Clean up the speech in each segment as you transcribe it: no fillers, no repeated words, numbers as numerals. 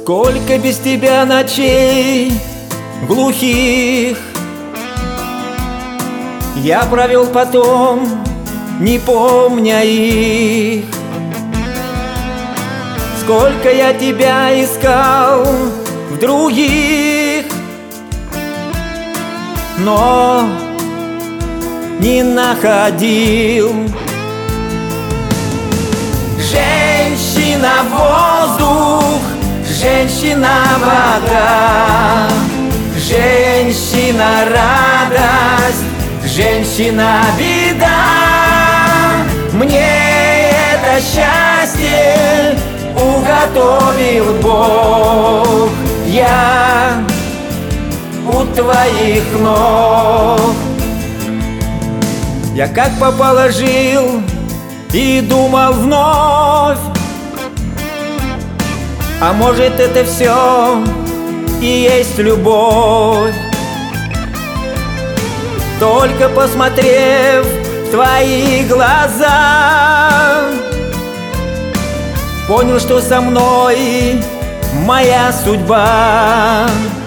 Сколько без тебя ночей глухих я провел потом, не помня их. Сколько я тебя искал в других, но не находил. Женщина воздух, женщина вода, женщина радость, женщина беда. Мне это счастье уготовил Бог. Я у твоих ног. Я как попало жил и думал вновь, а может это все и есть любовь. Только посмотрев в твои глаза, понял, что со мной моя судьба.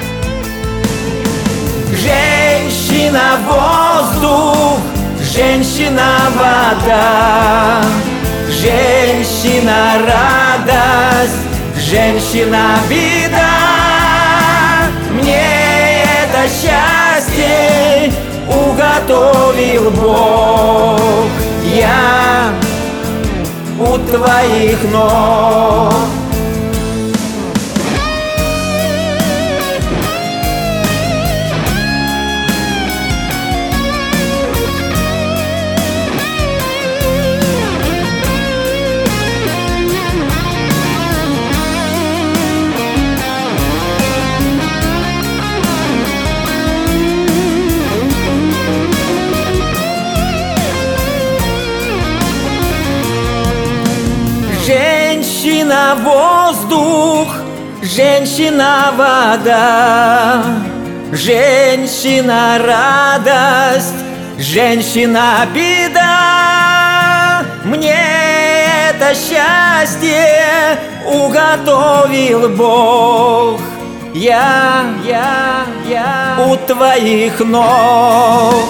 Женщина воздух, женщина вода, женщина радость, женщина беда. Мне это счастье уготовил Бог. Я у твоих ног. Женщина воздух, женщина вода, женщина радость, женщина беда. Мне это счастье уготовил Бог. Я у твоих ног.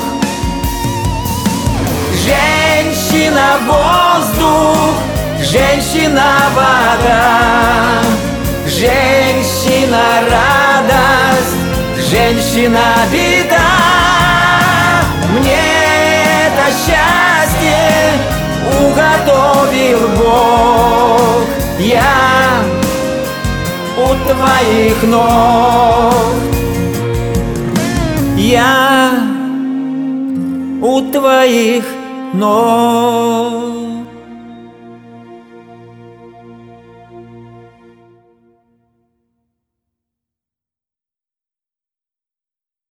Женщина воздух, женщина вода, женщина радость, женщина беда. Мне это счастье уготовил Бог. Я у твоих ног. Я у твоих ног.